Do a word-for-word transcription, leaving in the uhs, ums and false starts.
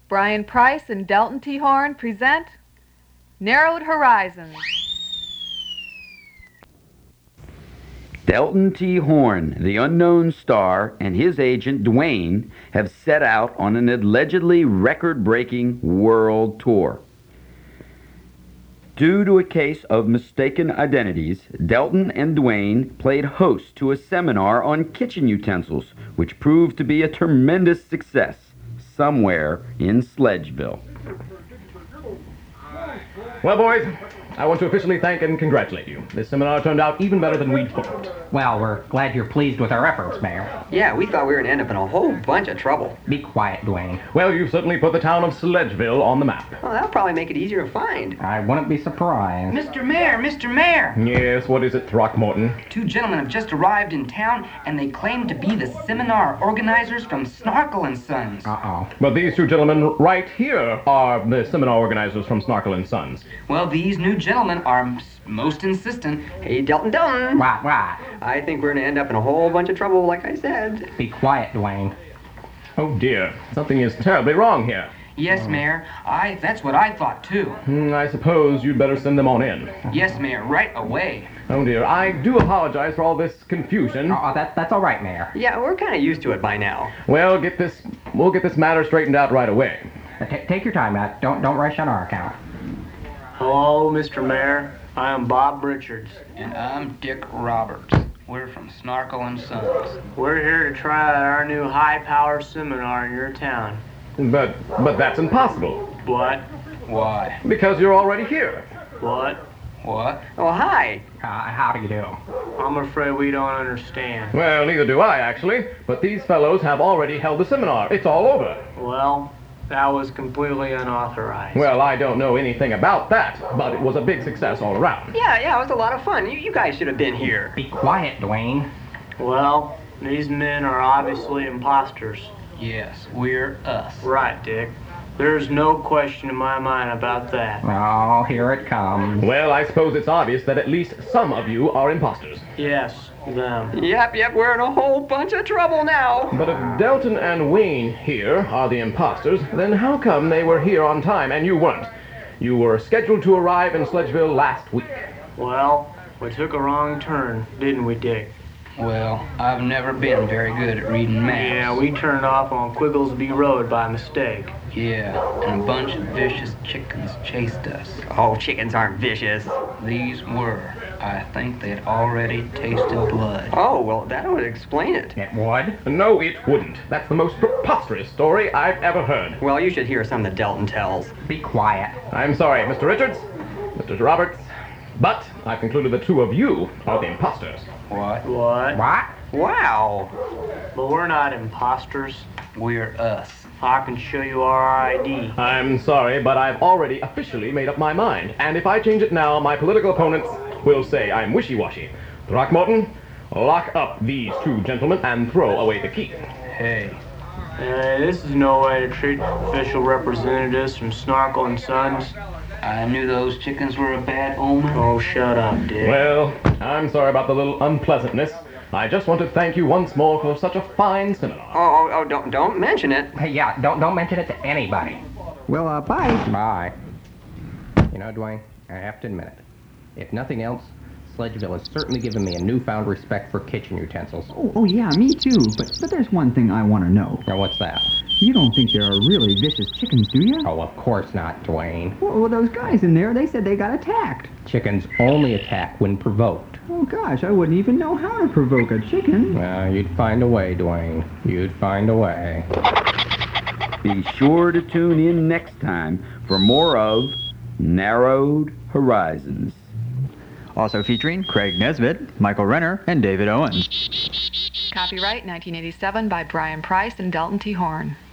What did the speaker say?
Brian Price and Delton T. Horn present Narrowed Horizons. Delton T. Horn, the unknown star, and his agent, Dwayne, have set out on an allegedly record-breaking world tour. Due to a case of mistaken identities, Delton and Dwayne played host to a seminar on kitchen utensils, which proved to be a tremendous success somewhere in Sledgeville. Well, boys, I want to officially thank and congratulate you. This seminar turned out even better than we'd hoped. Well, we're glad you're pleased with our efforts, Mayor. Yeah, we thought we were going to end up in a whole bunch of trouble. Be quiet, Dwayne. Well, you've certainly put the town of Sledgeville on the map. Well, that'll probably make it easier to find. I wouldn't be surprised. Mister Mayor, Mister Mayor! Yes, what is it, Throckmorton? Two gentlemen have just arrived in town, and they claim to be the seminar organizers from Snarkle and Sons. Uh-oh. But these two gentlemen right here are the seminar organizers from Snarkle and Sons. Well, these new gentlemen are m- most insistent. Hey, Delton, Delton! What, what? I think we're going to end up in a whole bunch of trouble, like I said. Be quiet, Dwayne. Oh, dear. Something is terribly wrong here. Yes, Mayor. I, that's what I thought, too. Hmm, I suppose you'd better send them on in. Yes, Mayor, right away. Oh, dear. I do apologize for all this confusion. Oh, that, that's all right, Mayor. Yeah, we're kind of used to it by now. Well, get this, we'll get this matter straightened out right away. Uh, t- take your time, Matt. Don't, don't rush on our account. Hello, Mister Mayor. I am Bob Richards. And I'm Dick Roberts. We're from Snarkle and Sons. We're here to try out our new high-power seminar in your town. But, but that's impossible. What? Why? Because you're already here. What? What? Oh, hi. Uh, how do you do? I'm afraid we don't understand. Well, neither do I, actually. But these fellows have already held the seminar. It's all over. Well, that was completely unauthorized. Well, I don't know anything about that, but it was a big success all around. Yeah, yeah, it was a lot of fun. You, you guys should have been here. Be quiet, Dwayne. Well, these men are obviously imposters. Yes, we're us. Right, Dick. There's no question in my mind about that. Oh, here it comes. Well, I suppose it's obvious that at least some of you are imposters. Yes, them. Yep, yep, we're in a whole bunch of trouble now. But if Delton and Wayne here are the imposters, then how come they were here on time and you weren't? You were scheduled to arrive in Sledgeville last week. Well, we took a wrong turn, didn't we, Dick? Well, I've never been very good at reading maps. Yeah, we turned off on Quigglesby Road by mistake. Yeah, and a bunch of vicious chickens chased us. Oh, chickens aren't vicious. These were. I think they'd already tasted blood. Oh, well, that would explain it. It would? No, it wouldn't. That's the most preposterous story I've ever heard. Well, you should hear some that Delton tells. Be quiet. I'm sorry, Mister Richards, Mister Roberts, but I've concluded the two of you are the imposters. What? What? What? Wow. But we're not imposters. We're us. I can show you our I D. I'm sorry, but I've already officially made up my mind, and if I change it now, my political opponents will say I'm wishy-washy. Throckmorton, lock up these two gentlemen and throw away the key. Hey. Uh, this is no way to treat official representatives from Snarkle and Sons. I knew those chickens were a bad omen. Oh, shut up, Dick. Well, I'm sorry about the little unpleasantness. I just want to thank you once more for such a fine seminar. Oh, oh, oh, don't, don't mention it. Hey, yeah, don't, don't mention it to anybody. Well, uh, bye. Bye. You know, Dwayne, I have to admit it. If nothing else, Sledgeville has certainly given me a newfound respect for kitchen utensils. Oh, oh yeah, me too. But but there's one thing I want to know. Now, what's that? You don't think there are really vicious chickens, do you? Oh, of course not, Dwayne. Well, well, those guys in there, they said they got attacked. Chickens only attack when provoked. Oh gosh, I wouldn't even know how to provoke a chicken. Well, you'd find a way, Dwayne. You'd find a way. Be sure to tune in next time for more of Narrowed Horizons. Also featuring Craig Nesbitt, Michael Renner, and David Owen. Copyright nineteen eighty-seven by Brian Price and Delton T. Horn.